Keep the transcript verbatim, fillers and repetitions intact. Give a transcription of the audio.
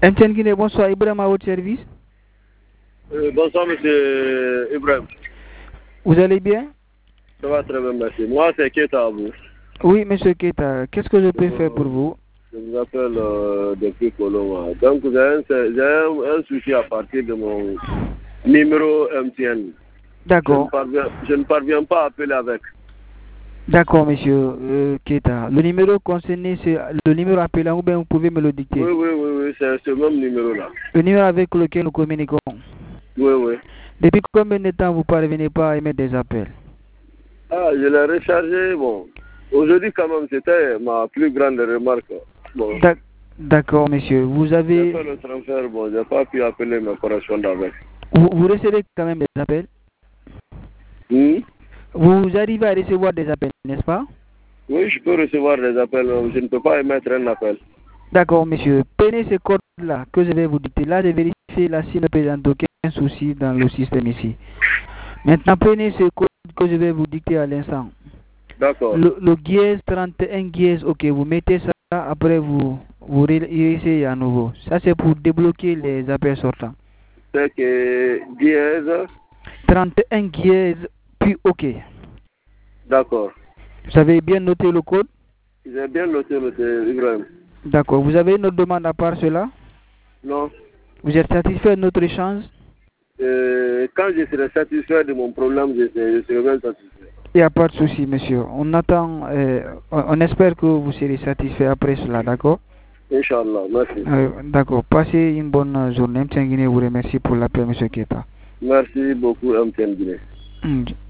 M T N Guinée, bonsoir. Ibrahim à votre service. Euh, bonsoir, monsieur Ibrahim. Vous allez bien? Ça va très bien, merci. Moi, c'est Keita à vous. Oui, monsieur Keita. Qu'est-ce que je peux euh, faire pour vous? Je vous appelle euh, depuis Colombo. Donc, j'ai un, un, un souci à partir de mon numéro M T N. D'accord. Je, je ne parviens pas à appeler avec. D'accord, monsieur euh, Keita. Le numéro concerné, c'est le numéro appelant ou bien vous pouvez me le dicter? Oui, oui, oui, oui, c'est ce même numéro-là. Le numéro avec lequel nous communiquons? Oui, oui. Depuis combien de temps vous ne parvenez pas à émettre des appels? Ah, je l'ai rechargé, bon. Aujourd'hui, quand même, c'était ma plus grande remarque. Bon. D'accord, monsieur. Vous avez... J'ai fait le transfert, bon, je n'ai pas pu appeler mes correspondants avec. Vous, vous recevez quand même des appels? Hmm? Vous arrivez à recevoir des appels, n'est-ce pas? Oui, je peux recevoir des appels, mais je ne peux pas émettre un appel. D'accord, monsieur. Prenez ces codes-là que je vais vous dicter. Là, je vérifie là s'il ne présente aucun souci dans le système ici. Maintenant, prenez ce code que je vais vous dicter à l'instant. D'accord. Le, le dièse trente et un dièse, ok, vous mettez ça, après vous, vous réessayez à nouveau. Ça, c'est pour débloquer les appels sortants. C'est que dièse trente et un dièse, puis ok. D'accord. Vous avez bien noté le code? J'ai bien noté le Ibrahim. D'accord. Vous avez une autre demande à part cela? Non. Vous êtes satisfait de notre échange? Euh, quand je serai satisfait de mon problème, je serai, je serai bien satisfait. Il n'y a pas de souci, monsieur. On attend, euh, on, on espère que vous serez satisfait après cela, d'accord? Inch'Allah, merci. Euh, d'accord. Passez une bonne journée. M T N Guinée vous remercie pour l'appel, monsieur Keita. Merci beaucoup, M T N Guinée. Mm.